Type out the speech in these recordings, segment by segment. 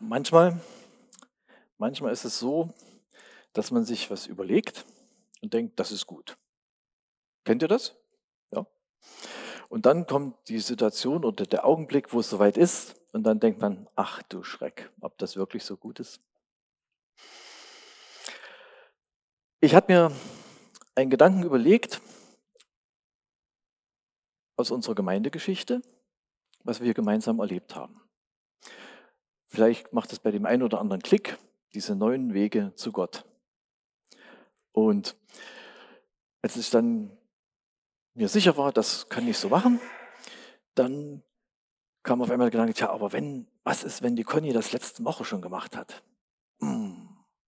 Manchmal manchmal ist es so, dass man sich was überlegt und denkt: „Das ist gut.“ Kennt ihr das? Ja? Und dann kommt die Situation oder der Augenblick, wo es soweit ist und dann denkt man: „Ach du Schreck, ob das wirklich so gut ist?“ Ich habe mir einen Gedanken überlegt aus unserer Gemeindegeschichte, was wir gemeinsam erlebt haben. Vielleicht macht es bei dem einen oder anderen Klick, diese neuen Wege zu Gott. Und als ich dann mir sicher war, das kann ich so machen, dann kam auf einmal der Gedanke, tja, aber was ist, wenn die Conny das letzte Woche schon gemacht hat? Hm.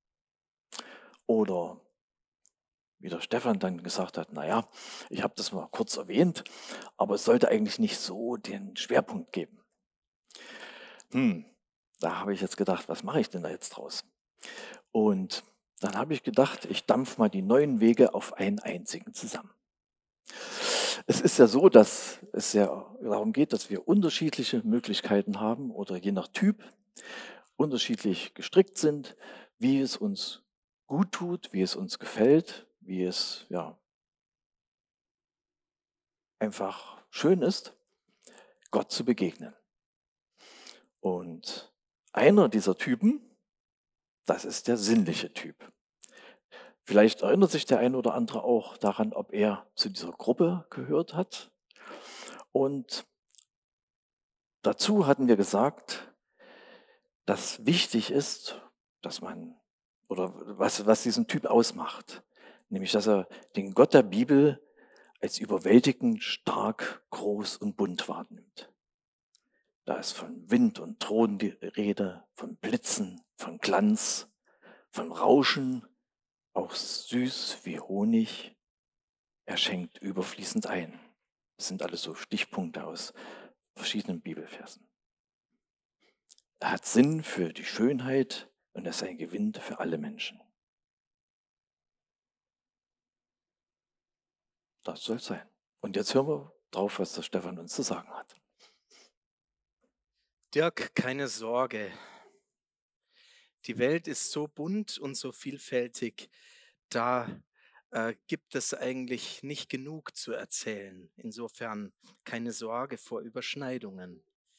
Oder wie der Stefan dann gesagt hat, naja, ich habe das mal kurz erwähnt, aber es sollte eigentlich nicht so den Schwerpunkt geben. Hm. Da habe ich jetzt gedacht, was mache ich denn da jetzt draus? Und dann habe ich gedacht, ich dampf mal die neuen Wege auf einen einzigen zusammen. Es ist ja so, dass es ja darum geht, dass wir unterschiedliche Möglichkeiten haben oder je nach Typ unterschiedlich gestrickt sind, wie es uns gut tut, wie es uns gefällt, wie es ja einfach schön ist, Gott zu begegnen. Und einer dieser Typen, das ist der sinnliche Typ. Vielleicht erinnert sich der eine oder andere auch daran, ob er zu dieser Gruppe gehört hat. Und dazu hatten wir gesagt, dass wichtig ist, dass man oder was diesen Typ ausmacht, nämlich dass er den Gott der Bibel als überwältigend stark, groß und bunt wahrnimmt. Da ist von Wind und Thron die Rede, von Blitzen, von Glanz, von Rauschen, auch süß wie Honig. Er schenkt überfließend ein. Das sind alles so Stichpunkte aus verschiedenen Bibelversen. Er hat Sinn für die Schönheit und er ist ein Gewinn für alle Menschen. Das soll es sein. Und jetzt hören wir drauf, was der Stefan uns zu sagen hat. Dirk, keine Sorge. Die Welt ist so bunt und so vielfältig, da gibt es eigentlich nicht genug zu erzählen. Insofern keine Sorge vor Überschneidungen.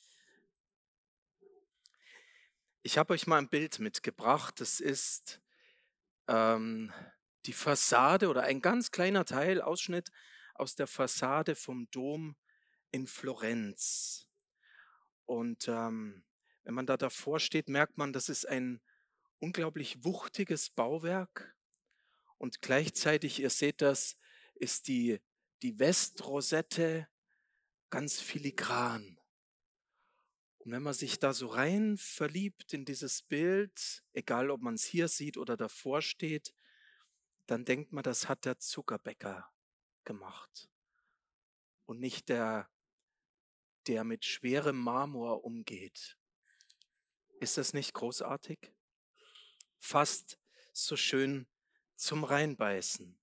Ich habe euch mal ein Bild mitgebracht. Das ist ähm, die Fassade oder ein ganz kleiner Teil, Ausschnitt aus der Fassade vom Dom in Florenz. Und wenn man da davor steht, merkt man, das ist ein unglaublich wuchtiges Bauwerk und gleichzeitig, ihr seht das, ist die Westrosette ganz filigran. Und wenn man sich da so rein verliebt in dieses Bild, egal ob man es hier sieht oder davor steht, dann denkt man, das hat der Zuckerbäcker gemacht und nicht der mit schwerem Marmor umgeht. Ist das nicht großartig? Fast so schön zum Reinbeißen.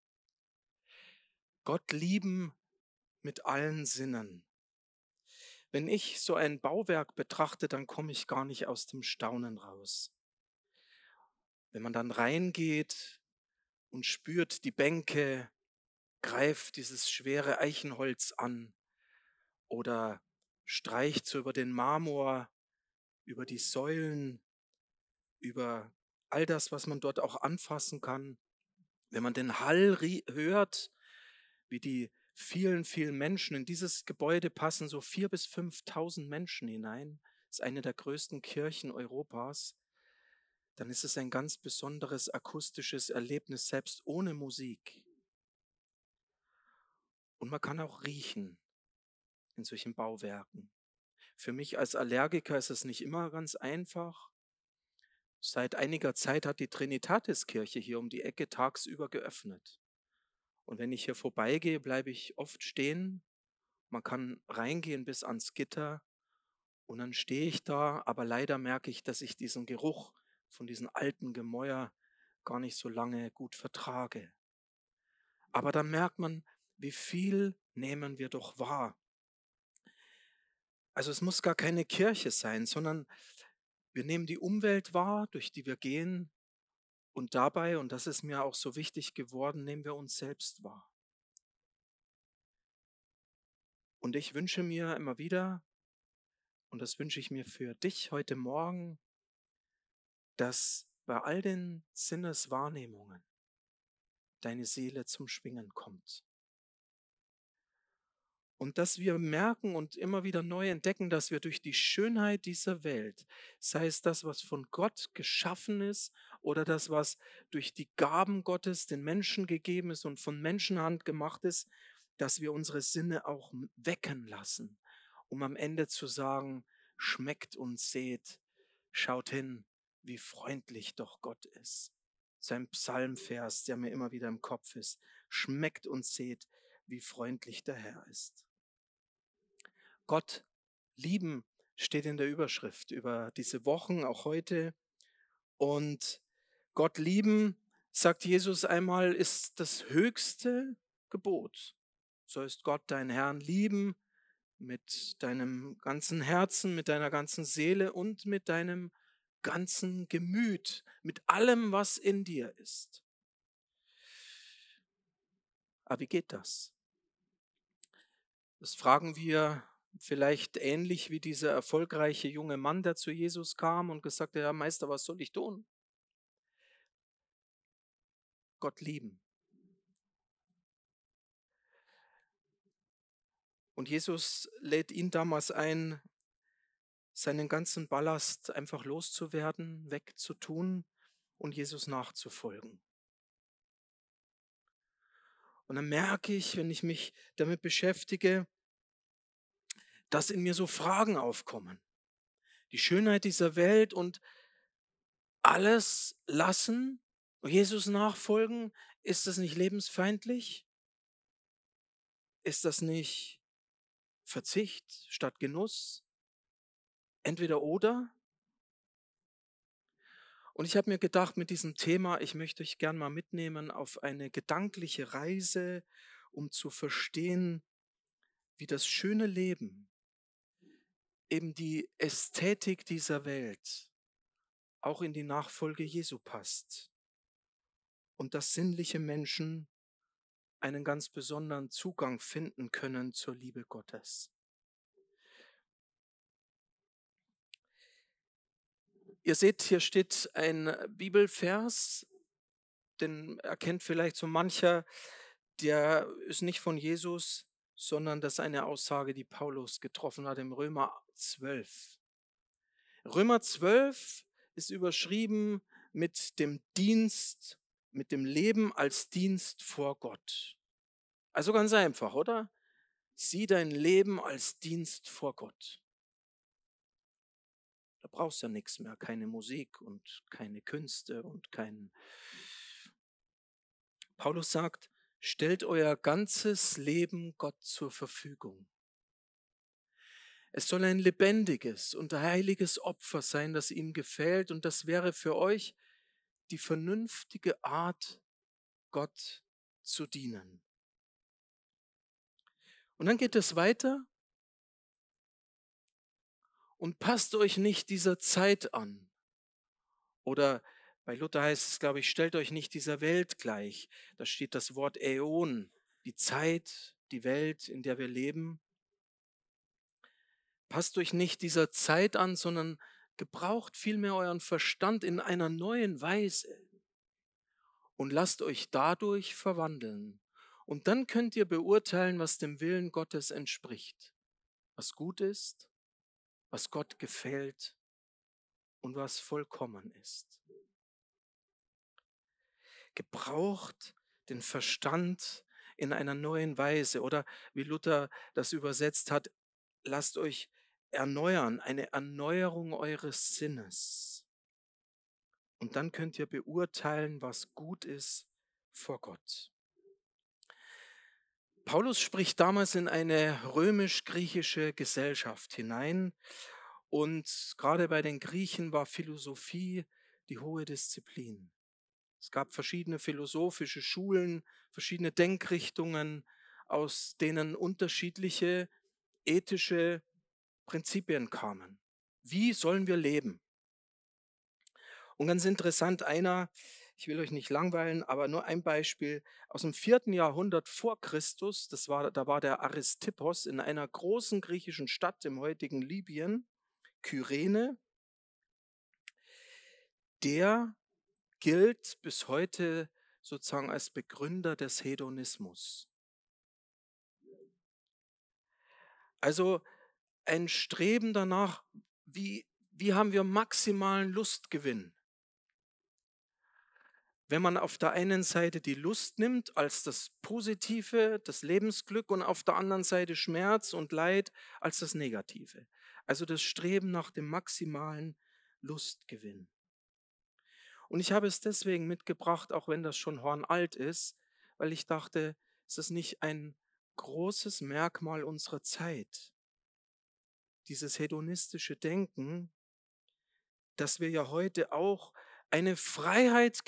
Gott lieben mit allen Sinnen. Wenn ich so ein Bauwerk betrachte, dann komme ich gar nicht aus dem Staunen raus. Wenn man dann reingeht und spürt die Bänke, greift dieses schwere Eichenholz an oder streicht so über den Marmor, über die Säulen, über all das, was man dort auch anfassen kann. Wenn man den Hall hört, wie die vielen Menschen in dieses Gebäude passen, so 4.000 bis 5.000 Menschen hinein, ist eine der größten Kirchen Europas, dann ist es ein ganz besonderes akustisches Erlebnis, selbst ohne Musik. Und man kann auch riechen in solchen Bauwerken. Für mich als Allergiker ist es nicht immer ganz einfach. Seit einiger Zeit hat die Trinitatiskirche hier um die Ecke tagsüber geöffnet. Und wenn ich hier vorbeigehe, bleibe ich oft stehen. Man kann reingehen bis ans Gitter und dann stehe ich da, aber leider merke ich, dass ich diesen Geruch von diesem alten Gemäuer gar nicht so lange gut vertrage. Aber dann merkt man, wie viel nehmen wir doch wahr. Also es muss gar keine Kirche sein, sondern Wir nehmen die Umwelt wahr, durch die wir gehen, und dabei, und das ist mir auch so wichtig geworden, nehmen wir uns selbst wahr. Und ich wünsche mir immer wieder, und das wünsche ich mir für dich heute Morgen, dass bei all den Sinneswahrnehmungen deine Seele zum Schwingen kommt. Und dass wir merken und immer wieder neu entdecken, dass wir durch die Schönheit dieser Welt, sei es das, was von Gott geschaffen ist oder das, was durch die Gaben Gottes den Menschen gegeben ist und von Menschenhand gemacht ist, dass wir unsere Sinne auch wecken lassen, um am Ende zu sagen, schmeckt und seht, schaut hin, wie freundlich doch Gott ist. Sein Psalmvers, der mir immer wieder im Kopf ist, schmeckt und seht, wie freundlich der Herr ist. Gott lieben steht in der Überschrift über diese Wochen, auch heute. Und Gott lieben, sagt Jesus einmal, ist das höchste Gebot. Sollst Gott, deinen Herrn, lieben mit deinem ganzen Herzen, mit deiner ganzen Seele und mit deinem ganzen Gemüt, mit allem, was in dir ist. Aber wie geht das? Das fragen wir vielleicht ähnlich wie dieser erfolgreiche junge Mann, der zu Jesus kam und gesagt hat, ja Meister, was soll ich tun? Gott lieben. Und Jesus lädt ihn damals ein, seinen ganzen Ballast einfach loszuwerden, wegzutun und Jesus nachzufolgen. Und dann merke ich, wenn ich mich damit beschäftige, dass in mir so Fragen aufkommen. Die Schönheit dieser Welt und alles lassen und Jesus nachfolgen, ist das nicht lebensfeindlich? Ist das nicht Verzicht statt Genuss? Entweder oder? Und ich habe mir gedacht, mit diesem Thema, ich möchte euch gern mal mitnehmen auf eine gedankliche Reise, um zu verstehen, wie das schöne Leben, eben die Ästhetik dieser Welt, auch in die Nachfolge Jesu passt und dass sinnliche Menschen einen ganz besonderen Zugang finden können zur Liebe Gottes. Ihr seht, hier steht ein Bibelvers, den erkennt vielleicht so mancher, der ist nicht von Jesus, sondern das ist eine Aussage, die Paulus getroffen hat im Römer 12. Römer 12 ist überschrieben mit dem Dienst, mit dem Leben als Dienst vor Gott. Also ganz einfach, oder? Sieh dein Leben als Dienst vor Gott. Da brauchst du ja nichts mehr, keine Musik und keine Künste und kein... Paulus sagt, stellt euer ganzes Leben Gott zur Verfügung. Es soll ein lebendiges und heiliges Opfer sein, das ihm gefällt, und das wäre für euch die vernünftige Art, Gott zu dienen. Und dann geht es weiter und passt euch nicht dieser Zeit an. Oder bei Luther heißt es, glaube ich, stellt euch nicht dieser Welt gleich. Da steht das Wort Äon, die Zeit, die Welt, in der wir leben. Passt euch nicht dieser Zeit an, sondern gebraucht vielmehr euren Verstand in einer neuen Weise und lasst euch dadurch verwandeln. Und dann könnt ihr beurteilen, was dem Willen Gottes entspricht, was gut ist, was Gott gefällt und was vollkommen ist. Gebraucht den Verstand in einer neuen Weise, oder wie Luther das übersetzt hat, lasst euch erneuern, eine Erneuerung eures Sinnes. Und dann könnt ihr beurteilen, was gut ist vor Gott. Paulus spricht damals in eine römisch-griechische Gesellschaft hinein, und gerade bei den Griechen war Philosophie die hohe Disziplin. Es gab verschiedene philosophische Schulen, verschiedene Denkrichtungen, aus denen unterschiedliche ethische Prinzipien kamen. Wie sollen wir leben? Und ganz interessant, ich will euch nicht langweilen, aber nur ein Beispiel aus dem 4. Jahrhundert vor Christus, da war der Aristippos in einer großen griechischen Stadt im heutigen Libyen, Kyrene, der gilt bis heute sozusagen als Begründer des Hedonismus. Also ein Streben danach, wie haben wir maximalen Lustgewinn? Wenn man auf der einen Seite die Lust nimmt als das Positive, das Lebensglück und auf der anderen Seite Schmerz und Leid als das Negative. Also das Streben nach dem maximalen Lustgewinn. Und ich habe es deswegen mitgebracht, auch wenn das schon hornalt ist, weil ich dachte, ist das nicht ein großes Merkmal unserer Zeit? Dieses hedonistische Denken, dass wir ja heute auch eine Freiheit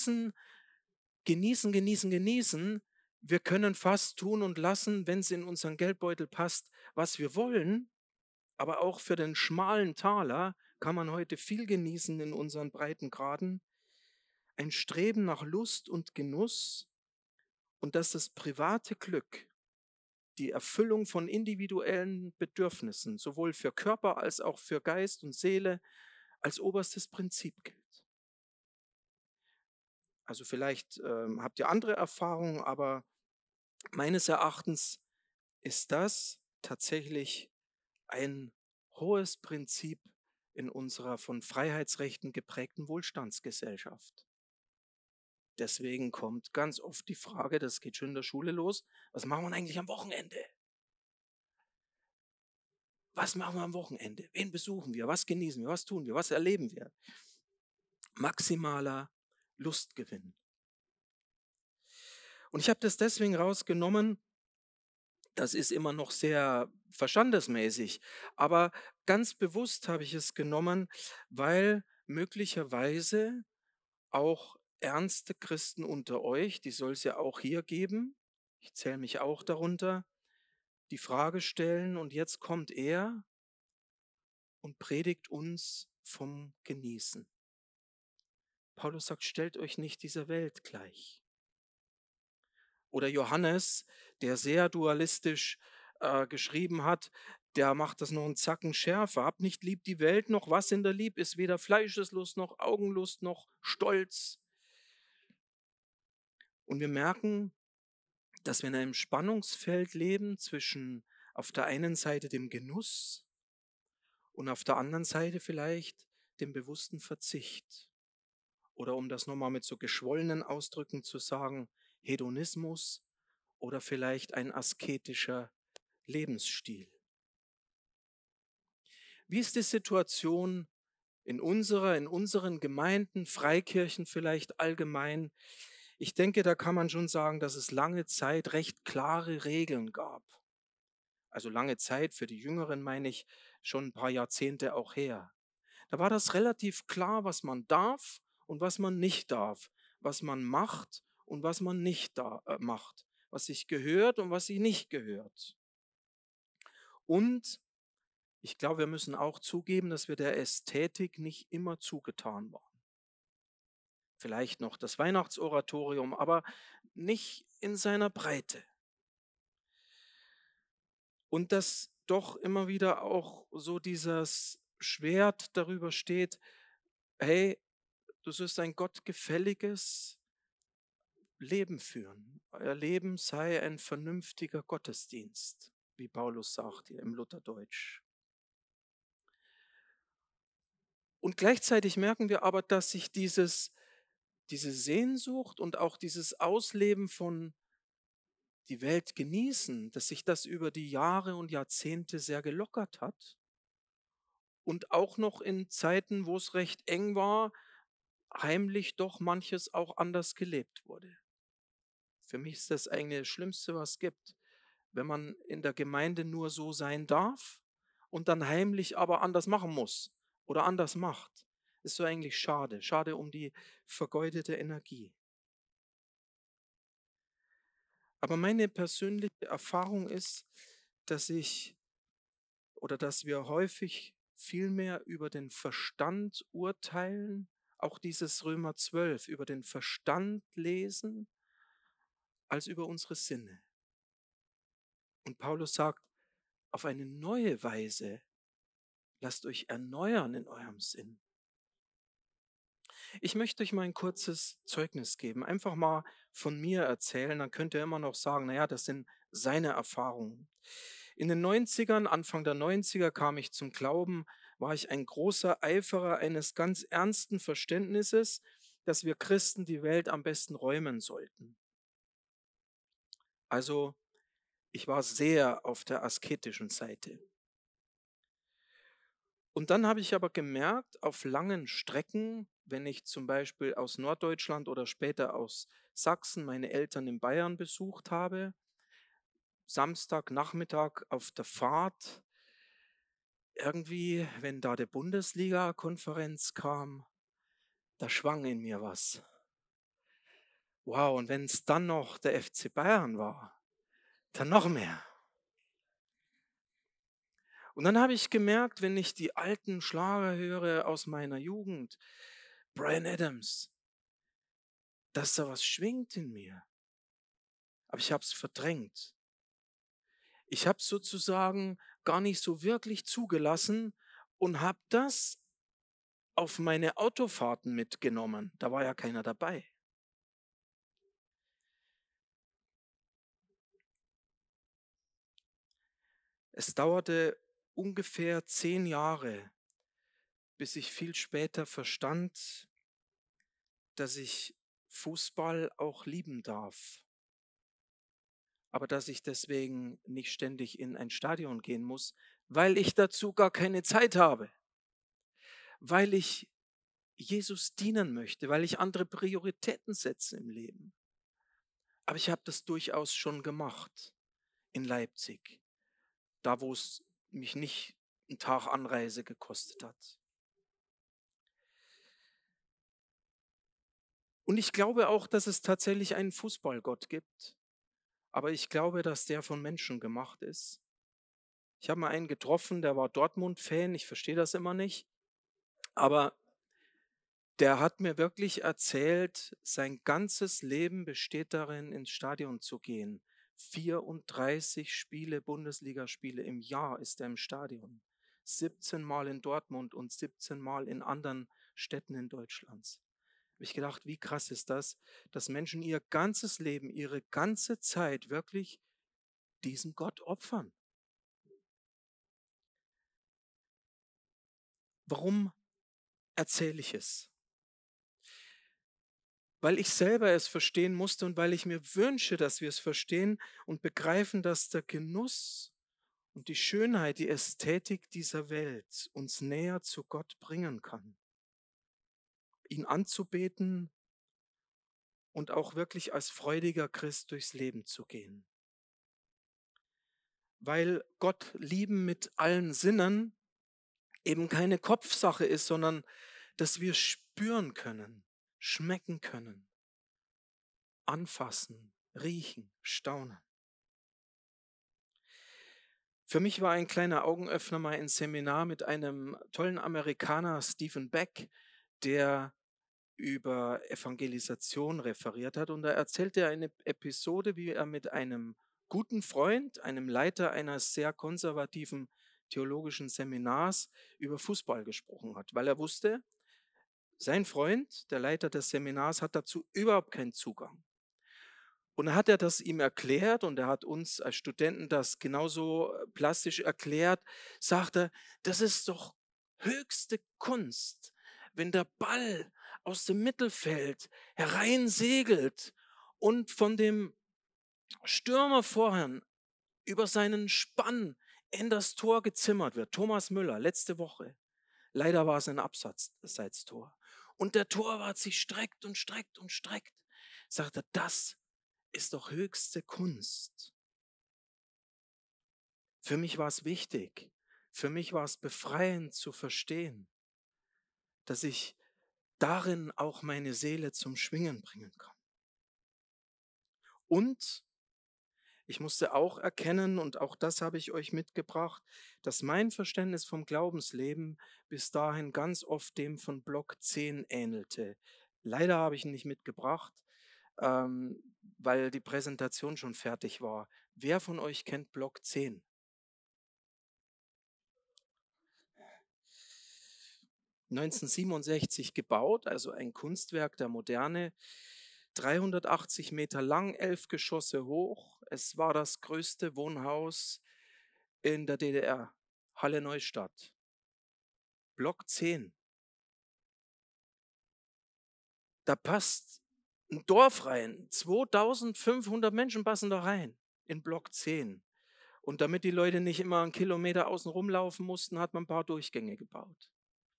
genießen. Wir können fast tun und lassen, wenn es in unseren Geldbeutel passt, was wir wollen. Aber auch für den schmalen Taler kann man heute viel genießen in unseren Breitengraden. Ein Streben nach Lust und Genuss und dass das private Glück, die Erfüllung von individuellen Bedürfnissen, sowohl für Körper als auch für Geist und Seele, als oberstes Prinzip gilt. Also vielleicht habt ihr andere Erfahrungen, aber meines Erachtens ist das tatsächlich ein hohes Prinzip in unserer von Freiheitsrechten geprägten Wohlstandsgesellschaft. Deswegen kommt ganz oft die Frage, das geht schon in der Schule los, was machen wir eigentlich am Wochenende? Was machen wir am Wochenende? Wen besuchen wir? Was genießen wir? Was tun wir? Was erleben wir? Maximaler Lustgewinn. Und ich habe das deswegen rausgenommen, das ist immer noch sehr verstandesmäßig, aber ganz bewusst habe ich es genommen, weil möglicherweise auch ernste Christen unter euch, die soll es ja auch hier geben, ich zähle mich auch darunter, die Frage stellen, und jetzt kommt er und predigt uns vom Genießen. Paulus sagt, stellt euch nicht dieser Welt gleich. Oder Johannes, der sehr dualistisch geschrieben hat, der macht das noch einen Zacken schärfer. Habt nicht lieb die Welt noch, was in der Lieb ist, weder Fleischeslust noch Augenlust noch Stolz. Und wir merken, dass wir in einem Spannungsfeld leben zwischen auf der einen Seite dem Genuss und auf der anderen Seite vielleicht dem bewussten Verzicht. Oder um das nochmal mit so geschwollenen Ausdrücken zu sagen, Hedonismus oder vielleicht ein asketischer Lebensstil. Wie ist die Situation in unseren Gemeinden, Freikirchen vielleicht allgemein? Ich denke, da kann man schon sagen, dass es lange Zeit recht klare Regeln gab. Also lange Zeit, für die Jüngeren meine ich schon ein paar Jahrzehnte auch her. Da war das relativ klar, was man darf und was man nicht darf, was man macht und was man nicht macht, was sich gehört und was sich nicht gehört. Und ich glaube, wir müssen auch zugeben, dass wir der Ästhetik nicht immer zugetan waren. Vielleicht noch das Weihnachtsoratorium, aber nicht in seiner Breite. Und dass doch immer wieder auch so dieses Schwert darüber steht, hey, du sollst ein gottgefälliges Leben führen. Euer Leben sei ein vernünftiger Gottesdienst, wie Paulus sagt hier im Lutherdeutsch. Und gleichzeitig merken wir aber, dass sich diese Sehnsucht und auch dieses Ausleben von die Welt genießen, dass sich das über die Jahre und Jahrzehnte sehr gelockert hat und auch noch in Zeiten, wo es recht eng war, heimlich doch manches auch anders gelebt wurde. Für mich ist das eigentlich das Schlimmste, was es gibt, wenn man in der Gemeinde nur so sein darf und dann heimlich aber anders machen muss oder anders macht. Ist so eigentlich schade. Schade um die vergeudete Energie. Aber meine persönliche Erfahrung ist, dass dass wir häufig viel mehr über den Verstand urteilen auch dieses Römer 12 über den Verstand lesen als über unsere Sinne. Und Paulus sagt, auf eine neue Weise lasst euch erneuern in eurem Sinn. Ich möchte euch mal ein kurzes Zeugnis geben, einfach mal von mir erzählen, dann könnt ihr immer noch sagen, naja, das sind seine Erfahrungen. In den 90ern, Anfang der 90er kam ich zum Glauben, war ich ein großer Eiferer eines ganz ernsten Verständnisses, dass wir Christen die Welt am besten räumen sollten. Also ich war sehr auf der asketischen Seite. Und dann habe ich aber gemerkt, auf langen Strecken, wenn ich zum Beispiel aus Norddeutschland oder später aus Sachsen meine Eltern in Bayern besucht habe, Samstagnachmittag auf der Fahrt, irgendwie, wenn da die Bundesliga-Konferenz kam, da schwang in mir was. Wow, und wenn es dann noch der FC Bayern war, dann noch mehr. Und dann habe ich gemerkt, wenn ich die alten Schlager höre aus meiner Jugend, Bryan Adams, dass da was schwingt in mir. Aber ich habe es verdrängt. Ich habe es sozusagen gar nicht so wirklich zugelassen und habe das auf meine Autofahrten mitgenommen. Da war ja keiner dabei. Es dauerte ungefähr 10 Jahre, bis ich viel später verstand, dass ich Fußball auch lieben darf, aber dass ich deswegen nicht ständig in ein Stadion gehen muss, weil ich dazu gar keine Zeit habe, weil ich Jesus dienen möchte, weil ich andere Prioritäten setze im Leben. Aber ich habe das durchaus schon gemacht in Leipzig, da wo es mich nicht einen Tag Anreise gekostet hat. Und ich glaube auch, dass es tatsächlich einen Fußballgott gibt, aber ich glaube, dass der von Menschen gemacht ist. Ich habe mal einen getroffen, der war Dortmund-Fan, ich verstehe das immer nicht, aber der hat mir wirklich erzählt, sein ganzes Leben besteht darin, ins Stadion zu gehen. 34 Spiele, Bundesligaspiele im Jahr ist er im Stadion. 17 Mal in Dortmund und 17 Mal in anderen Städten in Deutschlands. Habe ich gedacht, wie krass ist das, dass Menschen ihr ganzes Leben, ihre ganze Zeit wirklich diesem Gott opfern. Warum erzähle ich es? Weil ich selber es verstehen musste und weil ich mir wünsche, dass wir es verstehen und begreifen, dass der Genuss und die Schönheit, die Ästhetik dieser Welt uns näher zu Gott bringen kann. Ihn anzubeten und auch wirklich als freudiger Christ durchs Leben zu gehen. Weil Gott lieben mit allen Sinnen eben keine Kopfsache ist, sondern dass wir spüren können, schmecken können, anfassen, riechen, staunen. Für mich war ein kleiner Augenöffner mal ein Seminar mit einem tollen Amerikaner, Stephen Beck, der über Evangelisation referiert hat. Und da erzählte er eine Episode, wie er mit einem guten Freund, einem Leiter eines sehr konservativen theologischen Seminars, über Fußball gesprochen hat, weil er wusste, sein Freund, der Leiter des Seminars, hat dazu überhaupt keinen Zugang. Und dann hat er das ihm erklärt und er hat uns als Studenten das genauso plastisch erklärt, sagte, das ist doch höchste Kunst, wenn der Ball aus dem Mittelfeld hereinsegelt und von dem Stürmer vorher über seinen Spann in das Tor gezimmert wird. Thomas Müller, letzte Woche. Leider war es ein Abseitstor. Und der Torwart sich streckt und streckt und streckt. Sagt er, das ist doch höchste Kunst. Für mich war es wichtig, für mich war es befreiend zu verstehen, dass ich darin auch meine Seele zum Schwingen bringen kann. Und Ich musste auch erkennen, und auch das habe ich euch mitgebracht, dass mein Verständnis vom Glaubensleben bis dahin ganz oft dem von Block 10 ähnelte. Leider habe ich ihn nicht mitgebracht, weil die Präsentation schon fertig war. Wer von euch kennt Block 10? 1967 gebaut, also ein Kunstwerk der Moderne, 380 Meter lang, 11 Geschosse hoch. Es war das größte Wohnhaus in der DDR, Halle Neustadt. Block 10. Da passt ein Dorf rein. 2500 Menschen passen da rein in Block 10. Und damit die Leute nicht immer einen Kilometer außen rumlaufen mussten, hat man ein paar Durchgänge gebaut.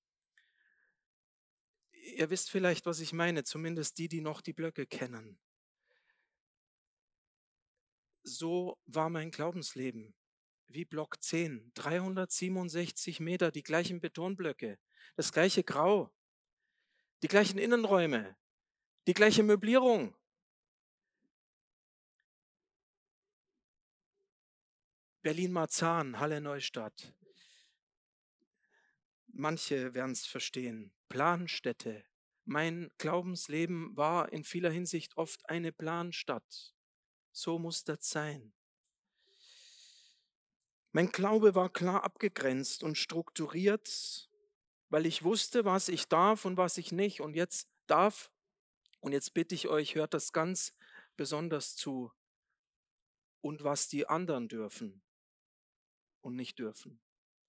Ihr wisst vielleicht, was ich meine, zumindest die, die noch die Blöcke kennen. So war mein Glaubensleben, wie Block 10, 367 Meter, die gleichen Betonblöcke, das gleiche Grau, die gleichen Innenräume, die gleiche Möblierung. Berlin-Marzahn, Halle Neustadt. Manche werden es verstehen. Planstätte. Mein Glaubensleben war in vieler Hinsicht oft eine Planstadt. So muss das sein. Mein Glaube war klar abgegrenzt und strukturiert, weil ich wusste, was ich darf und was ich nicht. Und jetzt darf, und jetzt bitte ich euch, hört das ganz besonders zu, und was die anderen dürfen und nicht dürfen.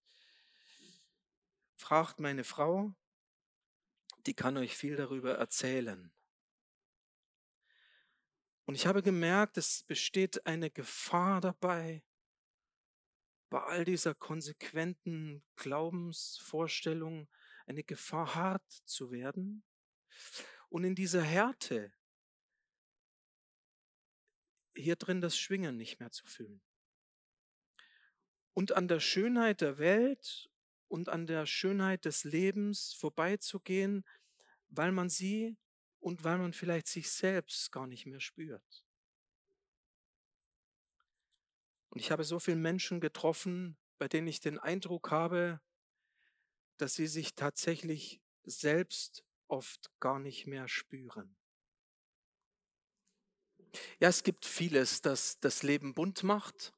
Fragt meine Frau, die kann euch viel darüber erzählen. Und ich habe gemerkt, es besteht eine Gefahr dabei, bei all dieser konsequenten Glaubensvorstellung, eine Gefahr, hart zu werden. Und in dieser Härte hier drin das Schwingen nicht mehr zu fühlen. Und an der Schönheit der Welt und an der Schönheit des Lebens vorbeizugehen, weil man sie und weil man vielleicht sich selbst gar nicht mehr spürt. Und ich habe so viele Menschen getroffen, bei denen ich den Eindruck habe, dass sie sich tatsächlich selbst oft gar nicht mehr spüren. Ja, es gibt vieles, das das Leben bunt macht.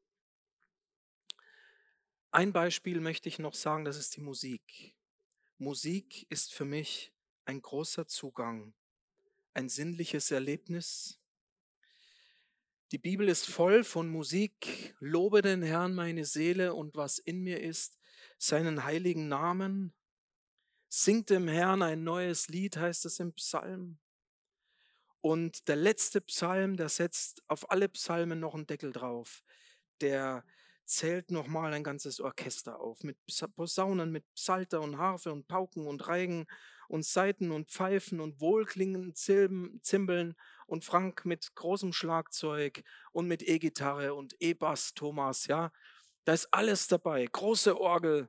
Ein Beispiel möchte ich noch sagen, das ist die Musik. Musik ist für mich ein großer Zugang, ein sinnliches Erlebnis. Die Bibel ist voll von Musik. Lobe den Herrn, meine Seele, und was in mir ist, seinen heiligen Namen. Singt dem Herrn ein neues Lied, heißt es im Psalm. Und der letzte Psalm, der setzt auf alle Psalmen noch einen Deckel drauf. Der zählt nochmal ein ganzes Orchester auf, mit Posaunen, mit Psalter und Harfe und Pauken und Reigen und Saiten und Pfeifen und wohlklingenden Zimbeln und Frank mit großem Schlagzeug und mit E-Gitarre und E-Bass, Thomas, ja. Da ist alles dabei, große Orgel.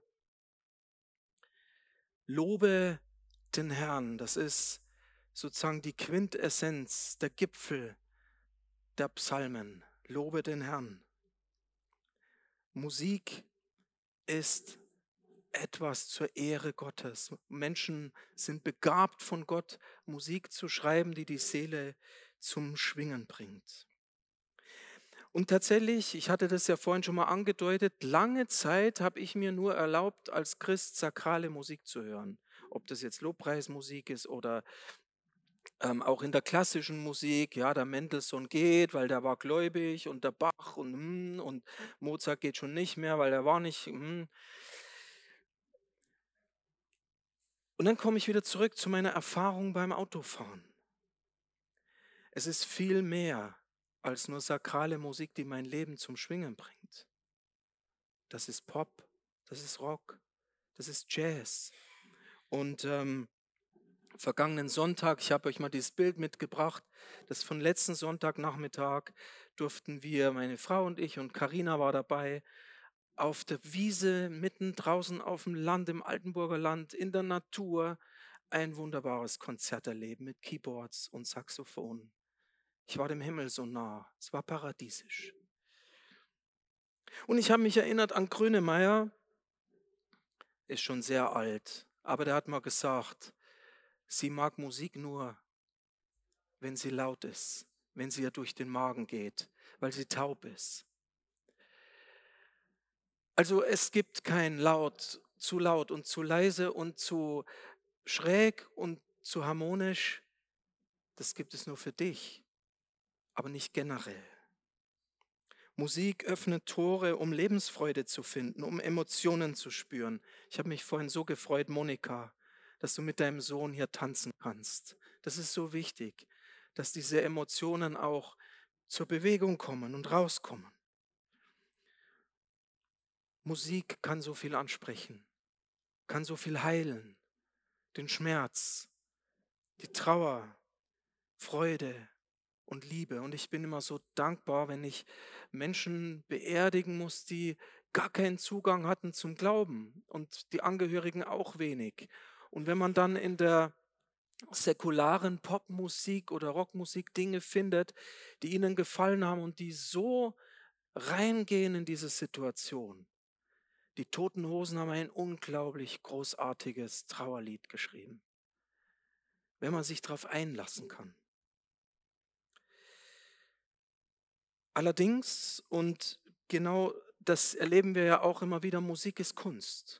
Lobe den Herrn, das ist sozusagen die Quintessenz, der Gipfel der Psalmen. Lobe den Herrn. Musik ist etwas zur Ehre Gottes. Menschen sind begabt von Gott, Musik zu schreiben, die die Seele zum Schwingen bringt. Und tatsächlich, ich hatte das ja vorhin schon mal angedeutet, lange Zeit habe ich mir nur erlaubt, als Christ sakrale Musik zu hören. Ob das jetzt Lobpreismusik ist oder auch in der klassischen Musik, ja, der Mendelssohn geht, weil der war gläubig, und der Bach und Mozart geht schon nicht mehr, weil der war nicht. Und dann komme ich wieder zurück zu meiner Erfahrung beim Autofahren. Es ist viel mehr als nur sakrale Musik, die mein Leben zum Schwingen bringt. Das ist Pop, das ist Rock, das ist Jazz. Und vergangenen Sonntag, ich habe euch mal dieses Bild mitgebracht, das von letzten Sonntagnachmittag durften wir, meine Frau und ich und Karina war dabei, auf der Wiese, mitten draußen auf dem Land, im Altenburger Land, in der Natur, ein wunderbares Konzert erleben mit Keyboards und Saxophon. Ich war dem Himmel so nah, es war paradiesisch. Und ich habe mich erinnert an Grönemeyer, ist schon sehr alt, aber der hat mal gesagt, sie mag Musik nur, wenn sie laut ist, wenn sie ihr durch den Magen geht, weil sie taub ist. Also es gibt kein zu laut und zu leise und zu schräg und zu harmonisch. Das gibt es nur für dich, aber nicht generell. Musik öffnet Tore, um Lebensfreude zu finden, um Emotionen zu spüren. Ich habe mich vorhin so gefreut, Monika, dass du mit deinem Sohn hier tanzen kannst. Das ist so wichtig, dass diese Emotionen auch zur Bewegung kommen und rauskommen. Musik kann so viel ansprechen, kann so viel heilen, den Schmerz, die Trauer, Freude und Liebe. Und ich bin immer so dankbar, wenn ich Menschen beerdigen muss, die gar keinen Zugang hatten zum Glauben und die Angehörigen auch wenig. Und wenn man dann in der säkularen Popmusik oder Rockmusik Dinge findet, die ihnen gefallen haben und die so reingehen in diese Situation. Die Toten Hosen haben ein unglaublich großartiges Trauerlied geschrieben, wenn man sich darauf einlassen kann. Allerdings, und genau das erleben wir ja auch immer wieder, Musik ist Kunst.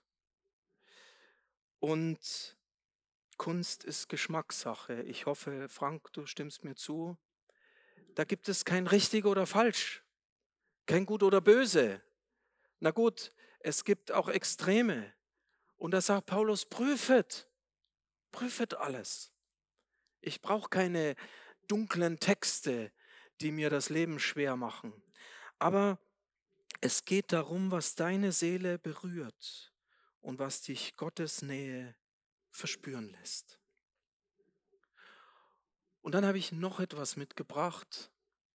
Und Kunst ist Geschmackssache. Ich hoffe, Frank, du stimmst mir zu. Da gibt es kein richtig oder falsch, kein gut oder böse. Na gut, es gibt auch Extreme. Und da sagt Paulus, prüfet alles. Ich brauche keine dunklen Texte, die mir das Leben schwer machen. Aber es geht darum, was deine Seele berührt und was dich Gottes Nähe verspüren lässt. Und dann habe ich noch etwas mitgebracht.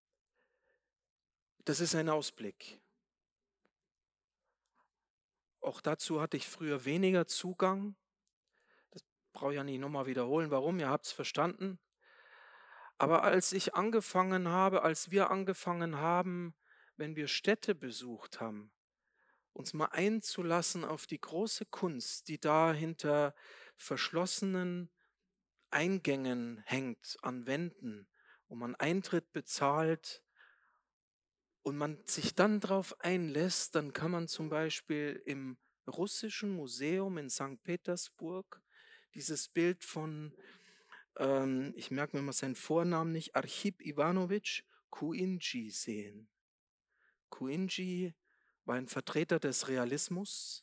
Das ist ein Ausblick. Auch dazu hatte ich früher weniger Zugang. Das brauche ich ja nicht nochmal wiederholen. Warum? Ihr habt es verstanden. Aber als wir angefangen haben, wenn wir Städte besucht haben, uns mal einzulassen auf die große Kunst, die da hinter verschlossenen Eingängen hängt, an Wänden, wo man Eintritt bezahlt und man sich dann darauf einlässt, dann kann man zum Beispiel im Russischen Museum in St. Petersburg dieses Bild von, ich merke mir mal seinen Vornamen nicht, Archip Iwanowitsch Kuinji sehen. Kuinji war ein Vertreter des Realismus,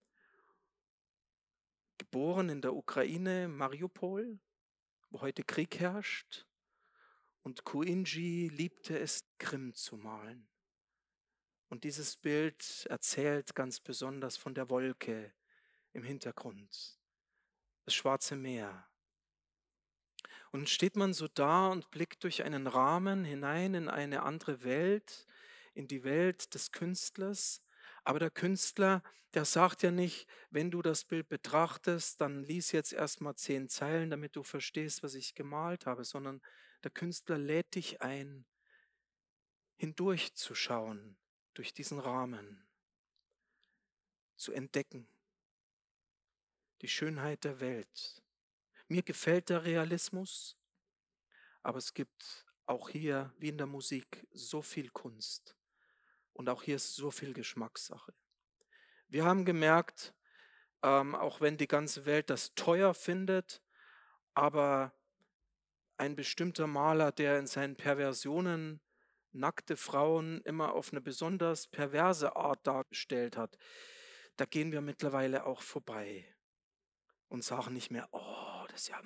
geboren in der Ukraine, Mariupol, wo heute Krieg herrscht. Und Kuinji liebte es, Krim zu malen. Und dieses Bild erzählt ganz besonders von der Wolke im Hintergrund, das Schwarze Meer. Und dann steht man so da und blickt durch einen Rahmen hinein in eine andere Welt, in die Welt des Künstlers. Aber der Künstler, der sagt ja nicht, wenn du das Bild betrachtest, dann lies jetzt erstmal 10 Zeilen, damit du verstehst, was ich gemalt habe, sondern der Künstler lädt dich ein, hindurchzuschauen durch diesen Rahmen, zu entdecken die Schönheit der Welt. Mir gefällt der Realismus, aber es gibt auch hier, wie in der Musik, so viel Kunst. Und auch hier ist so viel Geschmackssache. Wir haben gemerkt, auch wenn die ganze Welt das teuer findet, aber ein bestimmter Maler, der in seinen Perversionen nackte Frauen immer auf eine besonders perverse Art dargestellt hat, da gehen wir mittlerweile auch vorbei und sagen nicht mehr, oh, das ist ja,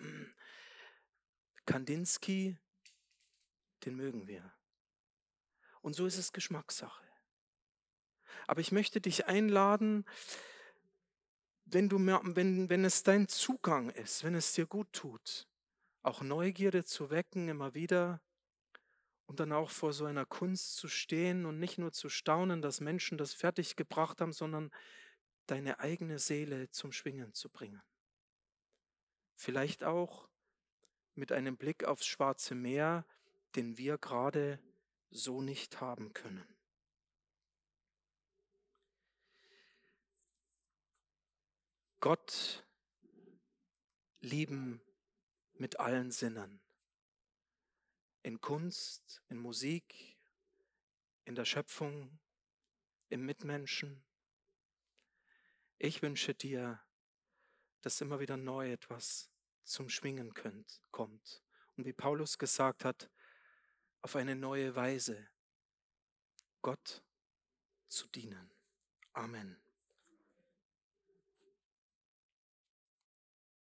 Kandinsky, den mögen wir. Und so ist es Geschmackssache. Aber ich möchte dich einladen, wenn es dein Zugang ist, wenn es dir gut tut, auch Neugierde zu wecken immer wieder und dann auch vor so einer Kunst zu stehen und nicht nur zu staunen, dass Menschen das fertig gebracht haben, sondern deine eigene Seele zum Schwingen zu bringen. Vielleicht auch mit einem Blick aufs Schwarze Meer, den wir gerade so nicht haben können. Gott lieben mit allen Sinnen. In Kunst, in Musik, in der Schöpfung, im Mitmenschen. Ich wünsche dir, dass immer wieder neu etwas zum Schwingen kommt. Und wie Paulus gesagt hat, auf eine neue Weise Gott zu dienen. Amen.